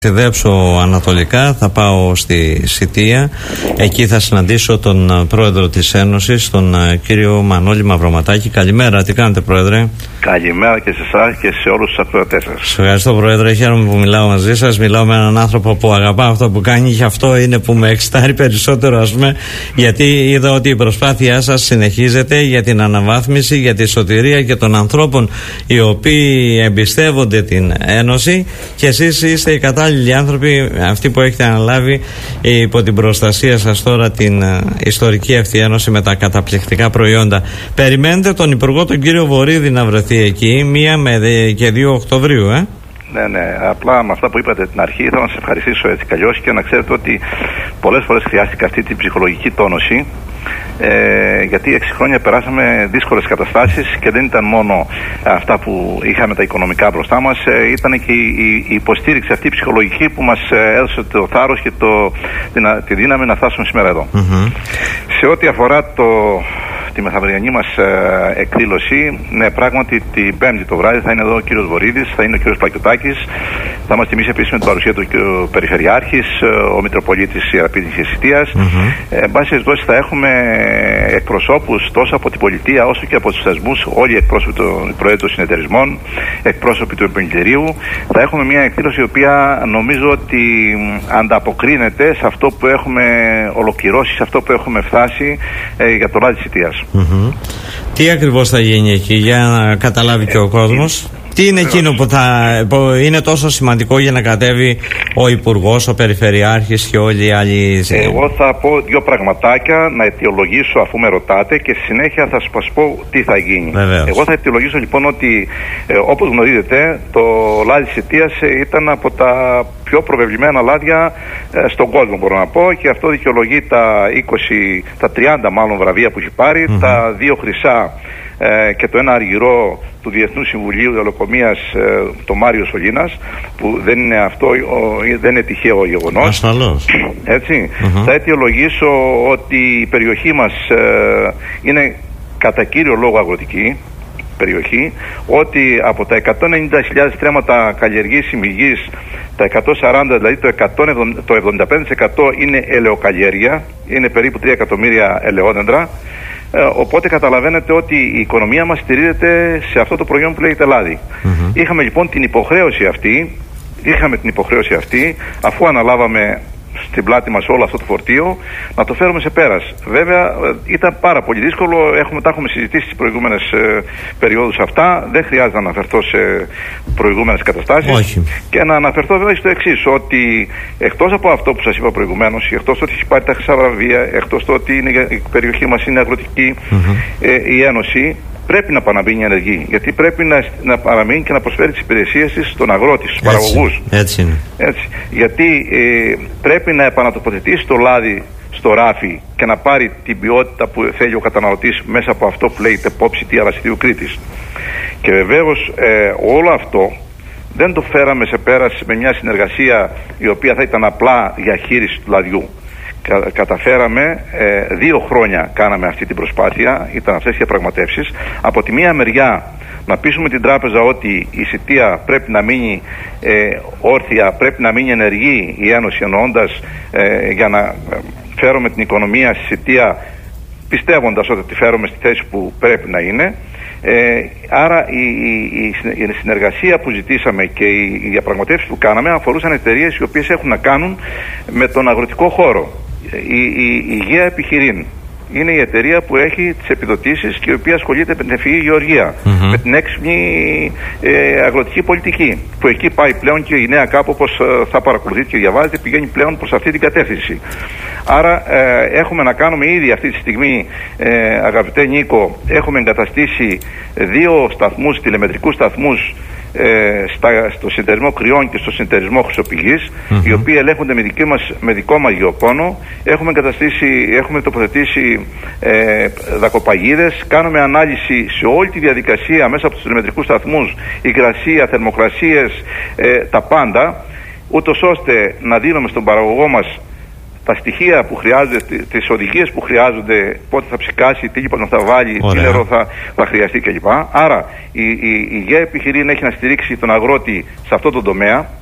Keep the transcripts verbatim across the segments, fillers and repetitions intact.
Ταξιδέψω ανατολικά, θα πάω στη Σιτία. Εκεί θα συναντήσω τον πρόεδρο της Ένωσης, τον κύριο Μανώλη Μαυροματάκη. Καλημέρα, τι κάνετε, πρόεδρε? Καλημέρα και σε εσάς και σε όλους τους ακροατές σας. Σας ευχαριστώ, πρόεδρε. Χαίρομαι που μιλάω μαζί σας. Μιλάω με έναν άνθρωπο που αγαπά αυτό που κάνει και αυτό είναι που με εξητάρει περισσότερο, ας πούμε, γιατί είδα ότι η προσπάθειά σας συνεχίζεται για την αναβάθμιση, για τη σωτηρία και των ανθρώπων οι οποίοι εμπιστεύονται την Ένωση, και εσείς είστε οι κατάλληλοι άνθρωποι, αυτοί που έχετε αναλάβει υπό την προστασία σας τώρα την ιστορική αυτή ένωση με τα καταπληκτικά προϊόντα. Περιμένετε τον Υπουργό, τον κύριο Βορίδη, να βρεθεί εκεί μία με και δύο Οκτωβρίου, ε? Ναι, ναι. Απλά με αυτά που είπατε την αρχή, ήθελα να σας ευχαριστήσω έτσι κι αλλιώς και να ξέρετε ότι πολλές φορές χρειάστηκα αυτή την ψυχολογική τόνωση. Ε, γιατί έξι χρόνια περάσαμε δύσκολες καταστάσεις και δεν ήταν μόνο αυτά που είχαμε τα οικονομικά μπροστά μας, ε, ήταν και η, η υποστήριξη αυτή η ψυχολογική που μας έδωσε το θάρρος και το, την, τη δύναμη να φτάσουμε σήμερα εδώ. Mm-hmm. Σε ό,τι αφορά το, τη μεθαυριανή μας ε, εκδήλωση, ναι, πράγματι την Πέμπτη το βράδυ θα είναι εδώ ο κύριος Βορίδης, θα είναι ο κύριος Πλακιωτάκης, θα μας τιμήσει επίσης με την παρουσία του κύριου Περιφερειάρχης, ο Μητροπολίτης Ιεραπήτης και Σιτίας. Mm-hmm. Ε, εν πάση περιπτώσει θα έχουμε εκπροσώπους τόσο από την πολιτεία όσο και από τους θεσμούς, όλοι οι εκπρόσωποι των Προέδρων των Συνεταιρισμών, εκπρόσωποι του Επιμελητηρίου. Θα έχουμε μια εκδήλωση η οποία νομίζω ότι ανταποκρίνεται σε αυτό που έχουμε ολοκληρώσει, σε αυτό που έχουμε φτάσει ε, για το λάδι της Σιτίας. Mm-hmm. Τι ακριβώς θα γίνει εκεί, για να καταλάβει και ο κόσμος? Τι είναι εκείνο που, θα, που είναι τόσο σημαντικό για να κατέβει ο Υπουργός, ο Περιφερειάρχης και όλοι οι άλλοι? Εγώ θα πω δύο πραγματάκια να αιτιολογήσω αφού με ρωτάτε και στη συνέχεια θα σας πω τι θα γίνει. Βεβαίως. Εγώ θα αιτιολογήσω λοιπόν ότι ε, όπως γνωρίζετε το λάδι της Σιτίας ήταν από τα πιο προβεβλημένα λάδια ε, στον κόσμο, μπορώ να πω, και αυτό δικαιολογεί τα είκοσι, τα τριάντα μάλλον βραβεία που έχει πάρει, mm-hmm. τα δύο χρυσά ε, και το ένα αργυρό του Διεθνού Συμβουλίου Δολοκομείας, ε, το Μάριο Σολίνας, που δεν είναι αυτό, ο, δεν είναι τυχαίο γεγονός. Ασφαλώς. Έτσι. Mm-hmm. Θα αιτιολογήσω ότι η περιοχή μας ε, είναι κατά κύριο λόγο αγροτική περιοχή, ότι από τα εκατόν ενενήντα χιλιάδες στρέμματα καλλιεργήσιμη γης, τα εκατόν σαράντα, δηλαδή το, το εβδομήντα πέντε τοις εκατό είναι ελαιοκαλλιέργεια, είναι περίπου τρία εκατομμύρια ελαιόδεντρα. Ε, οπότε καταλαβαίνετε ότι η οικονομία μας στηρίζεται σε αυτό το προϊόν που λέγεται λάδι. Mm-hmm. Είχαμε λοιπόν την υποχρέωση αυτή, είχαμε την υποχρέωση αυτή, αφού αναλάβαμε στην πλάτη μας όλο αυτό το φορτίο, να το φέρουμε σε πέρας. Βέβαια ήταν πάρα πολύ δύσκολο, έχουμε, τα έχουμε συζητήσει στις προηγούμενες ε, περιόδους αυτά, δεν χρειάζεται να αναφερθώ σε προηγούμενες καταστάσεις. Όχι. Και να αναφερθώ βέβαια στο εξής, ότι εκτός από αυτό που σας είπα προηγουμένως, εκτός το ότι έχει πάρει τα χρυσά βραβεία, εκτός το ότι είναι, η περιοχή μας είναι αγροτική, mm-hmm. ε, η Ένωση πρέπει να παραμείνει ενεργή, γιατί πρέπει να, να παραμείνει και να προσφέρει τις υπηρεσίες της στον αγρότη, στους παραγωγούς. Έτσι είναι. Έτσι. Γιατί ε, πρέπει να επανατοποθετήσει το λάδι στο ράφι και να πάρει την ποιότητα που θέλει ο καταναλωτής μέσα από αυτό που λέγεται πόψη τι αραστηρίου Κρήτης. Και βεβαίως ε, όλο αυτό δεν το φέραμε σε πέρας με μια συνεργασία η οποία θα ήταν απλά διαχείριση του λαδιού. Κα, καταφέραμε, ε, δύο χρόνια κάναμε αυτή την προσπάθεια, ήταν αυτές οι διαπραγματεύσεις. Από τη μία μεριά να πείσουμε την τράπεζα ότι η Σιτία πρέπει να μείνει ε, όρθια, πρέπει να μείνει ενεργή η Ένωση, εννοώντας ε, για να φέρουμε την οικονομία στη Σιτία, πιστεύοντας ότι τη φέρουμε στη θέση που πρέπει να είναι. Ε, άρα η, η, η συνεργασία που ζητήσαμε και οι, οι διαπραγματεύσεις που κάναμε αφορούσαν εταιρείες οι οποίες έχουν να κάνουν με τον αγροτικό χώρο. Η, η, η Γέα Επιχειρήν είναι η εταιρεία που έχει τις επιδοτήσεις και η οποία ασχολείται με την ευφυή γεωργία, mm-hmm. με την έξυπνη ε, αγροτική πολιτική, που εκεί πάει πλέον και η νέα κάπου, όπως ε, θα παρακολουθείτε και διαβάζετε, πηγαίνει πλέον προς αυτή την κατεύθυνση. Άρα ε, έχουμε να κάνουμε ήδη αυτή τη στιγμή, ε, αγαπητέ Νίκο, έχουμε εγκαταστήσει δύο σταθμούς, τηλεμετρικούς σταθμούς, Ε, στα, στο συνεταιρισμό Κρυών και στο συνεταιρισμό Χρυσοπηγής, mm-hmm. οι οποίοι ελέγχονται με, δική μας, με δικό μας γεωπόνο. Έχουμε εγκαταστήσει, έχουμε τοποθετήσει ε, δακοπαγίδες, κάνουμε ανάλυση σε όλη τη διαδικασία μέσα από τους τηλεμετρικούς σταθμούς, υγρασία, θερμοκρασίες, ε, τα πάντα, ούτως ώστε να δίνουμε στον παραγωγό μας τα στοιχεία που χρειάζονται, τις οδηγίες που χρειάζονται, πότε θα ψηκάσει, τι λοιπόν θα βάλει, τι νερό θα, θα χρειαστεί κλπ. Άρα η, η, η Γέα Επιχειρήν έχει να στηρίξει τον αγρότη σε αυτό το τομέα.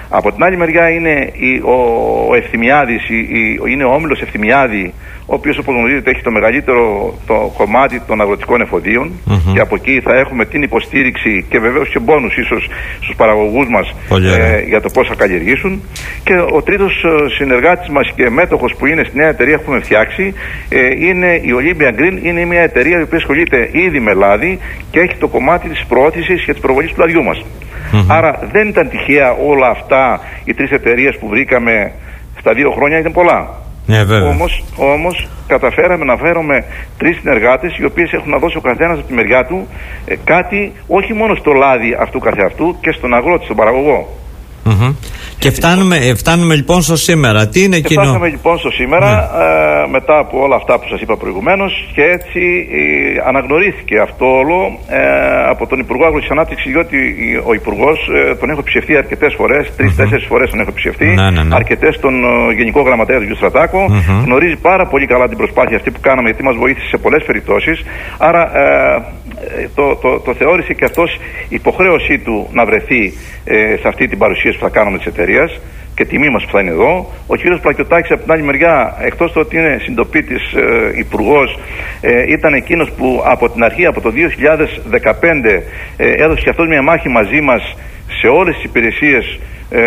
Από την άλλη μεριά είναι η, ο, ο Ευθυμιάδης, η, η, είναι ο όμιλος Ευθυμιάδη, ο οποίος, όπως γνωρίζετε, έχει το μεγαλύτερο το κομμάτι των αγροτικών εφοδίων, mm-hmm. και από εκεί θα έχουμε την υποστήριξη και βεβαίως και μπόνους ίσως στους παραγωγούς μας ε, για το πώς θα καλλιεργήσουν. Και ο τρίτος συνεργάτης μας και μέτοχος που είναι στη νέα εταιρεία που έχουμε φτιάξει ε, είναι η Olympia Green. Είναι μια εταιρεία η οποία ασχολείται ήδη με λάδι και έχει το κομμάτι της προώθησης και της προβολής του λαδιού μας. Mm-hmm. Άρα δεν ήταν τυχαία όλα αυτά οι τρεις εταιρείες που βρήκαμε στα δύο χρόνια, ήταν πολλά. Yeah, όμως, όμως καταφέραμε να φέρουμε τρεις συνεργάτες οι οποίες έχουν να δώσει ο καθένας από τη μεριά του ε, κάτι, όχι μόνο στο λάδι αυτού καθεαυτού και στον αγρότη, στον παραγωγό. Mm-hmm. Και φτάνουμε, φτάνουμε λοιπόν στο σήμερα. Τι είναι κοινό? Φτάσαμε λοιπόν στο σήμερα, yeah. ε, μετά από όλα αυτά που σας είπα προηγουμένως, και έτσι ε, αναγνωρίστηκε αυτό όλο ε, από τον Υπουργό Αγροτικής Ανάπτυξης, διότι ο Υπουργός ε, τον έχω επισκεφτεί αρκετές φορές, τρεις-τέσσερις mm-hmm. φορές τον έχω επισκεφτεί, ναι, ναι, ναι. αρκετές τον ε, Γενικό Γραμματέα του κ. Στρατάκο, mm-hmm. γνωρίζει πάρα πολύ καλά την προσπάθεια αυτή που κάναμε, γιατί μας βοήθησε σε πολλές περιπτώσεις. Άρα ε, το, το, το θεώρησε και αυτός υποχρέωσή του να βρεθεί ε, σε αυτή την παρουσίαση που θα κάνουμε της εταιρείας και τιμή μας που θα είναι εδώ. Ο κύριος Πλακιωτάκης από την άλλη μεριά, εκτός το ότι είναι συντοπίτης ε, υπουργός, ε, ήταν εκείνος που από την αρχή, από το δύο χιλιάδες δεκαπέντε, ε, έδωσε και αυτός μια μάχη μαζί μας σε όλες τις υπηρεσίες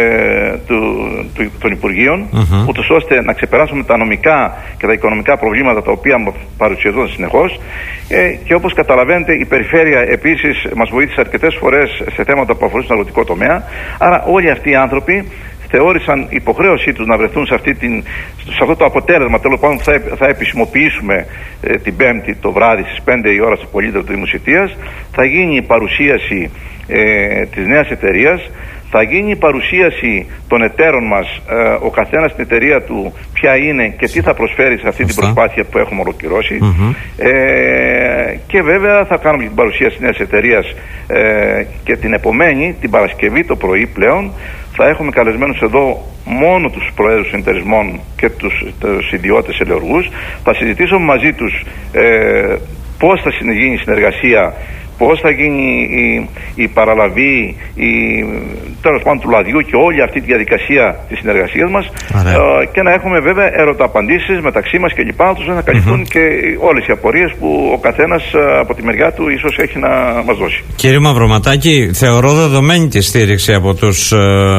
ε, του, του, των Υπουργείων, mm-hmm. ούτως ώστε να ξεπεράσουμε τα νομικά και τα οικονομικά προβλήματα τα οποία παρουσιαζόταν συνεχώς. Ε, και όπως καταλαβαίνετε, η περιφέρεια επίσης μας βοήθησε αρκετές φορές σε θέματα που αφορούν στον αγροτικό τομέα. Άρα όλοι αυτοί οι άνθρωποι θεώρησαν υποχρέωσή τους να βρεθούν σε, αυτή την, σε αυτό το αποτέλεσμα. Τέλος πάντων θα, θα επισημοποιήσουμε ε, την Πέμπτη το βράδυ στις πέντε η ώρα στο Πολύδωρο του Δημοσιτείας. Θα γίνει η παρουσίαση ε, της νέας εταιρείας. Θα γίνει η παρουσίαση των εταίρων μας, ε, ο καθένας στην εταιρεία του ποια είναι και τι θα προσφέρει σε αυτή την προσπάθεια που έχουμε ολοκληρώσει. Mm-hmm. Ε, και βέβαια θα κάνουμε την παρουσίαση της νέας εταιρείας ε, και την επομένη, την Παρασκευή το πρωί πλέον, θα έχουμε καλεσμένους εδώ μόνο τους προέδρους συνεταιρισμών και τους, τους ιδιώτες ελαιοργούς. Θα συζητήσουμε μαζί τους ε, πώς θα γίνει η συνεργασία, πώς θα γίνει η, η παραλαβή, η, τέλος πάντων του λαδιού και όλη αυτή τη διαδικασία της συνεργασίας μας, ε, και να έχουμε βέβαια ερωταπαντήσεις μεταξύ μας και λοιπά, ώστε να καλυφθούν mm-hmm. και όλες οι απορίες που ο καθένας από τη μεριά του ίσως έχει να μας δώσει. Κύριε Μαυροματάκη, θεωρώ δεδομένη τη στήριξη από τους ε,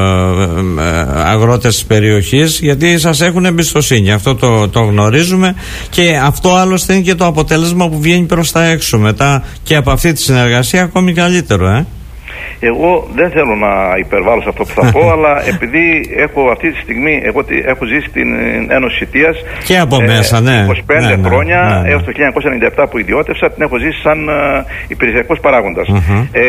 ε, αγρότες της περιοχής, γιατί σας έχουν εμπιστοσύνη, αυτό το, το γνωρίζουμε, και αυτό άλλωστε είναι και το αποτέλεσμα που βγαίνει προς τα έξω μετά και από αυτή τη συνεργασία ακόμη καλύτερο, ε. Εγώ δεν θέλω να υπερβάλλω σε αυτό που θα πω, αλλά επειδή έχω αυτή τη στιγμή, εγώ έχω ζήσει στην Ένωση Σιτίας και από μέσα, ε, ναι, είκοσι πέντε ναι, χρόνια, ναι, ναι. έως το χίλια εννιακόσια ενενήντα επτά που ιδιώτευσα, την έχω ζήσει σαν uh, υπηρεσιακός παράγοντας. Mm-hmm. Ε,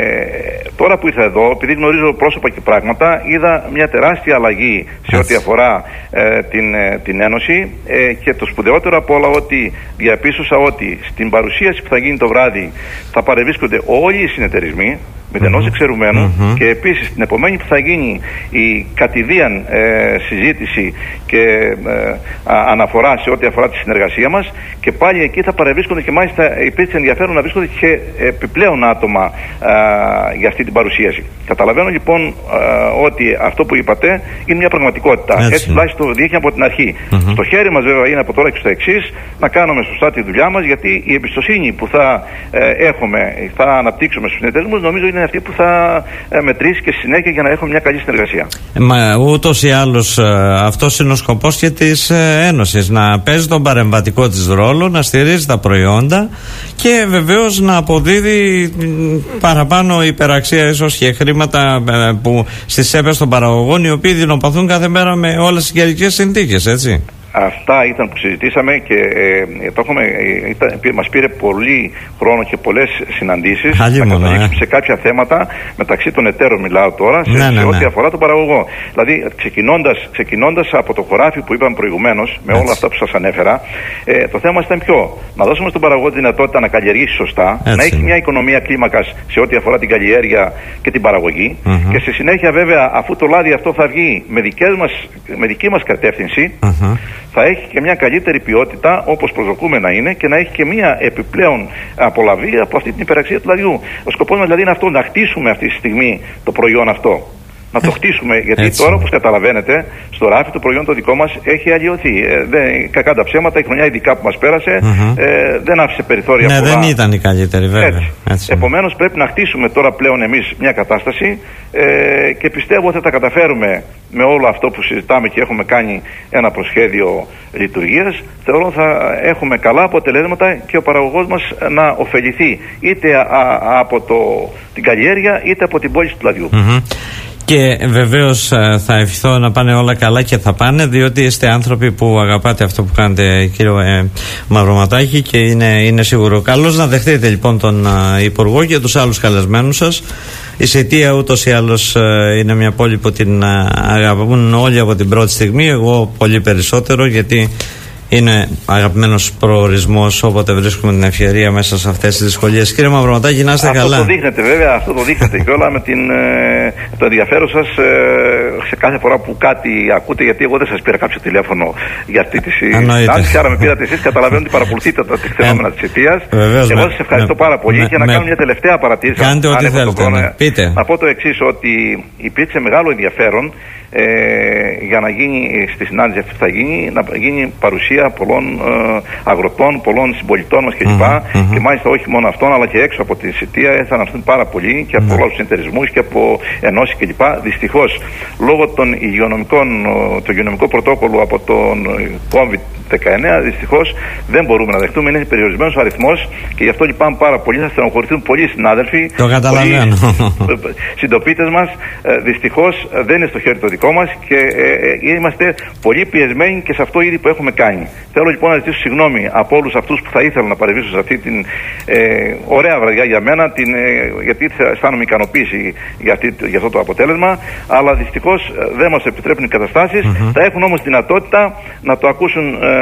τώρα που ήρθα εδώ, επειδή γνωρίζω πρόσωπα και πράγματα, είδα μια τεράστια αλλαγή σε ό,τι αφορά ε, την, ε, την Ένωση, ε, και το σπουδαιότερο από όλα, ότι διαπίστωσα ότι στην παρουσίαση που θα γίνει το βράδυ θα παρευρίσκονται όλοι οι συνεταιρισμοί μηδενός εξαιρουμένου, mm-hmm. και επίσης την επομένη που θα γίνει η κατηδίαν ε, συζήτηση και ε, α, αναφορά σε ό,τι αφορά τη συνεργασία μας, και πάλι εκεί θα παρευρίσκονται, και μάλιστα υπήρξε ενδιαφέρον να βρίσκονται και επιπλέον άτομα α, για αυτή την παρουσίαση. Καταλαβαίνω λοιπόν α, ότι αυτό που είπατε είναι μια πραγματικότητα. Έτσι, Έτσι τουλάχιστον το διέχει από την αρχή. Mm-hmm. Στο χέρι μας βέβαια είναι από τώρα και στο εξής να κάνουμε σωστά τη δουλειά μας, γιατί η εμπιστοσύνη που θα ε, έχουμε, θα αναπτύξουμε στους συνεταιρισμούς, νομίζω είναι αυτή που θα ε, μετρήσει και στη συνέχεια για να έχουμε μια καλή συνεργασία. Μα ούτως ή άλλως αυτός είναι ο σκοπός και της ε, Ένωσης, να παίζει τον παρεμβατικό της ρόλο, να στηρίζει τα προϊόντα και βεβαίως να αποδίδει παραπάνω υπεραξία, ίσως και χρήματα ε, που στις τσέπες των παραγωγών, οι οποίοι δεινοπαθούν κάθε μέρα με όλες τις καιρικές συνθήκες, έτσι. Αυτά ήταν που συζητήσαμε και ε, το έχουμε, ε, ήταν, μας πήρε πολύ χρόνο και πολλές συναντήσεις να καταλήξουμε ε. σε κάποια θέματα μεταξύ των εταίρων, μιλάω τώρα, σε, ναι, ναι, σε ό,τι ναι. αφορά τον παραγωγό. Δηλαδή ξεκινώντας, ξεκινώντας από το χωράφι που είπαμε προηγουμένως, με Έτσι. όλα αυτά που σας ανέφερα, ε, το θέμα ήταν ποιο? Να δώσουμε στον παραγωγό τη δυνατότητα να καλλιεργήσει σωστά, Έτσι. να έχει μια οικονομία κλίμακας σε ό,τι αφορά την καλλιέργεια και την παραγωγή, mm-hmm. και στη συνέχεια βέβαια, αφού το λάδι αυτό θα βγει με, δικές μας, με δική μας κατεύθυνση, mm-hmm. θα έχει και μια καλύτερη ποιότητα όπως προσδοκούμε να είναι, και να έχει και μια επιπλέον απολαβή από αυτή την υπεραξία του λαδιού. Ο σκοπός μας δηλαδή είναι αυτό, να χτίσουμε αυτή τη στιγμή το προϊόν αυτό. Να το χτίσουμε, γιατί έτσι. Τώρα, όπως καταλαβαίνετε, στο ράφι το προϊόν το δικό μας έχει αλλοιωθεί. Ε, δεν, κακά τα ψέματα, η χρονιά ειδικά που μας πέρασε mm-hmm. ε, δεν άφησε περιθώρια. Ναι, πολλά. δεν ήταν η καλύτερη, βέβαια. Έτσι. Έτσι. Επομένως, πρέπει να χτίσουμε τώρα πλέον εμείς μια κατάσταση ε, και πιστεύω ότι θα τα καταφέρουμε με όλο αυτό που συζητάμε και έχουμε κάνει ένα προσχέδιο λειτουργίας. Θεωρώ θα έχουμε καλά αποτελέσματα και ο παραγωγός μας να ωφεληθεί είτε α, α, από το, την καλλιέργεια είτε από την πώληση του λαδιού. Mm-hmm. Και βεβαίως θα ευχηθώ να πάνε όλα καλά και θα πάνε, διότι είστε άνθρωποι που αγαπάτε αυτό που κάνετε, κύριο ε, Μαυροματάκη, και είναι, είναι σίγουρο. Καλώς να δεχτείτε λοιπόν τον ε, Υπουργό και τους άλλους καλεσμένους σας. Η Σιτία ούτως ή άλλως ε, είναι μια πόλη που την ε, αγαπούν όλοι από την πρώτη στιγμή. Εγώ πολύ περισσότερο, γιατί είναι αγαπημένος προορισμός όποτε βρίσκουμε την ευκαιρία μέσα σε αυτές τις δυσκολίες. Κύριε Μαυροματάκη, να είστε αυτό καλά. Αυτό το δείχνετε, βέβαια, αυτό το δείχνετε και όλα με την, ε, το ενδιαφέρον σας ε, σε κάθε φορά που κάτι ακούτε, γιατί εγώ δεν σας πήρα κάποιο τηλέφωνο για αυτή τη συνάντηση. Άρα με πήρατε εσείς, καταλαβαίνω ότι παρακολουθείτε τα τεκτενόμενα της Σιτίας. Εγώ σας ευχαριστώ πάρα πολύ με, και να με, κάνω μια τελευταία παρατήρηση. Κάντε ό,τι θέλετε. Ναι. Πείτε. Να πω το εξής, ότι υπήρξε μεγάλο ενδιαφέρον Ε, για να γίνει στη συνάντηση αυτή που θα γίνει, να γίνει παρουσία πολλών ε, αγροτών, πολλών συμπολιτών μας κλπ. Mm-hmm. Και μάλιστα όχι μόνο αυτών, αλλά και έξω από τη Σιτία θα αναφερθούν πάρα πολλοί και από mm-hmm. όλους τους συνεταιρισμούς και από ενώσεις κλπ. Δυστυχώς, λόγω των υγειονομικών, το υγειονομικό πρωτόκολλο από τον κόβιντ δεκαεννέα, δυστυχώς δεν μπορούμε να δεχτούμε. Είναι περιορισμένος ο αριθμός και γι' αυτό λυπάμαι πάρα πολύ. Θα στενοχωρηθούν πολλοί συνάδελφοι, το καταλαβαίνω. Συντοπίτες μας. Δυστυχώς δεν είναι στο χέρι το δικό μας και ε, ε, είμαστε πολύ πιεσμένοι και σε αυτό ήδη που έχουμε κάνει. Θέλω λοιπόν να ζητήσω συγγνώμη από όλους αυτούς που θα ήθελαν να παρεμβήσουν σε αυτή την ε, ωραία βραδιά για μένα, την, ε, γιατί θα αισθάνομαι ικανοποίηση για, αυτή, για αυτό το αποτέλεσμα, αλλά δυστυχώς ε, δεν μας επιτρέπουν οι καταστάσεις. Mm-hmm. Θα έχουν όμως δυνατότητα να το ακούσουν ε,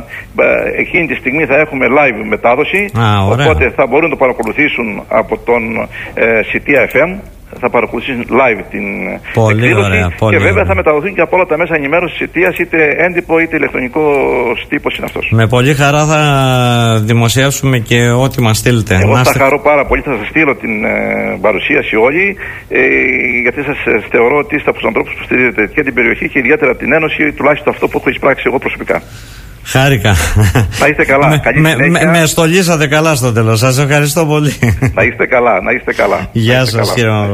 ε, εκείνη τη στιγμή. Θα έχουμε live μετάδοση, ah, οπότε θα μπορούν να το παρακολουθήσουν από τον ε, Σιτία εφ εμ. Θα παρακολουθήσουν live την πολύ εκδήλωση ωραία, και πολύ βέβαια ωραία. Θα μεταδοθούν και από όλα τα μέσα ενημέρωσης της Σιτίας, είτε έντυπο είτε ηλεκτρονικό τύπος είναι αυτός. Με πολύ χαρά θα δημοσιεύσουμε και ό,τι μας στείλετε. Εγώ θα χαρώ πάρα πολύ, θα σας στείλω την ε, παρουσίαση όλη, ε, γιατί σας ε, θεωρώ ότι είστε από τους ανθρώπους που στηρίζετε και την περιοχή και ιδιαίτερα την Ένωση, τουλάχιστον αυτό που έχω εισπράξει εγώ προσωπικά. Χάρηκα. Να είστε καλά. με, Καλή με, με, με στολίσατε καλά στο τέλος. Σας ευχαριστώ πολύ. Να είστε καλά, να είστε καλά. Γεια σας, κύριε Μαυρο.